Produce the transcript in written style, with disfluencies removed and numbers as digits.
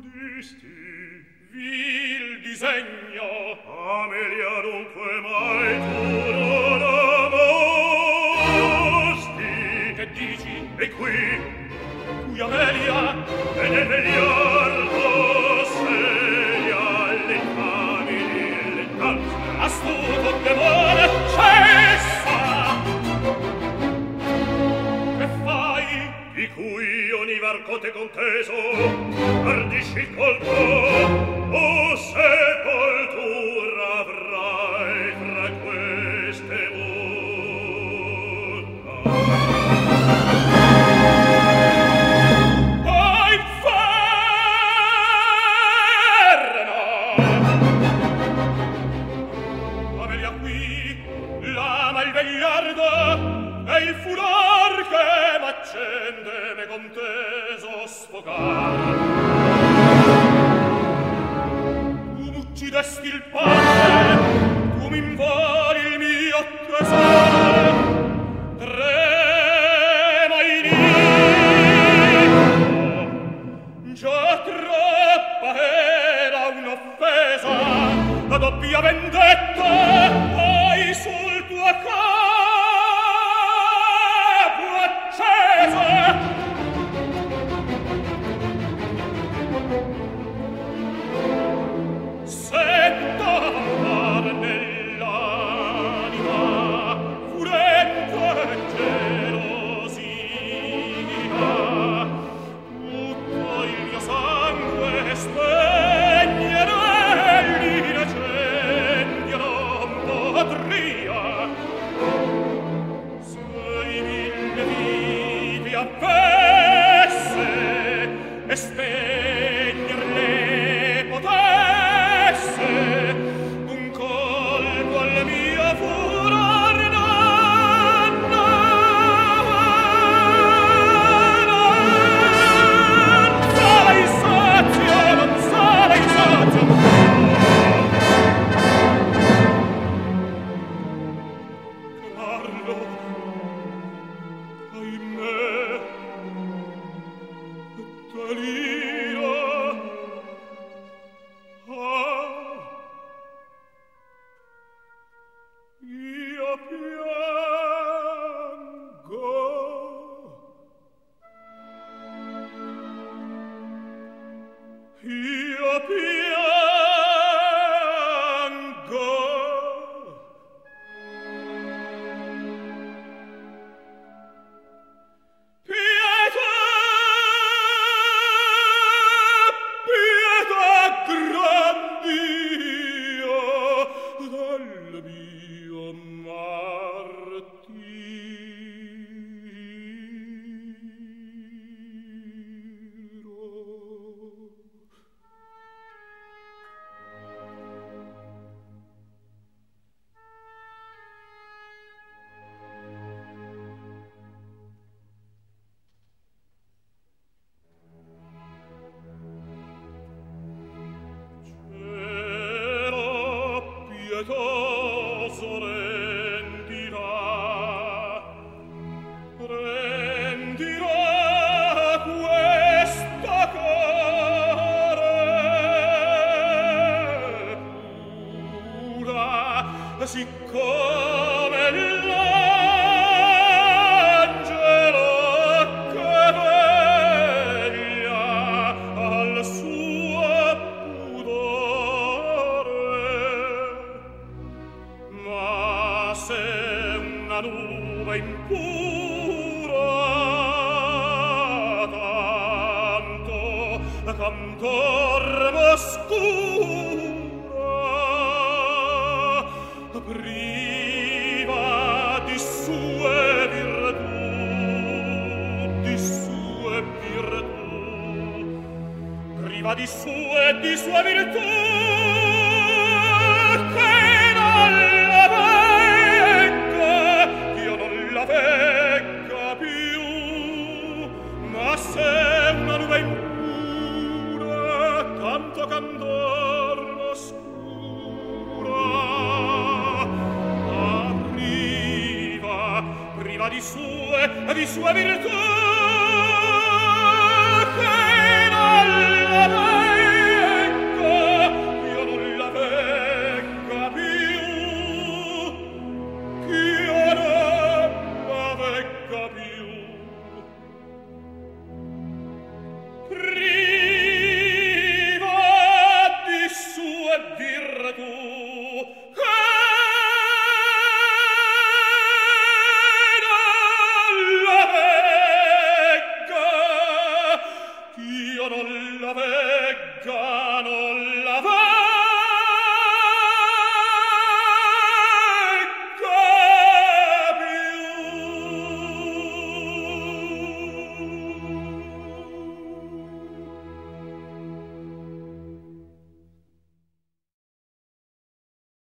udisti vil disegno, Amelia, dunque mai tu non amasti. Che dici? E qui, qui Amelia, e nel vegliardo sei alle camini e le danze. Astuto demone, cessa! Che fai? Di cui ogni varcote conteso ardisci il colpo, o sepoltura avrai fra queste mura. O inferno! Amelia qui, l'ama il vegliardo e il furor che m'accende me conteso sfogar. Tu m'uccidesti il padre, tu m'involi il mio tesoro, trema iniquo. Già troppa era un'offesa, la doppia vendetta hai sul tuo capo accesa. Sento amar nell'anima furente gelosia, tutto il mio sangue spegnere l'incendio non potria. Sei mille vite appesse e spegnerle potesse un colpo al mio furor non sarai sazio, non sarai sazio. Carlo, ahimè, Talina, io piango. Io piango. Pietà, pietà gran Dio dal mio martiro. Cielo pietoso rendirà questa core pura, siccome l'angelo che veglia al suo pudore. Ma se una nube impura tanto cantor m'oscura, priva di sue virtù, priva di sue virtù, che non la vegga, io non la vegga più. Ma se una nube impura tanto candor m'oscura, priva di sue virtù,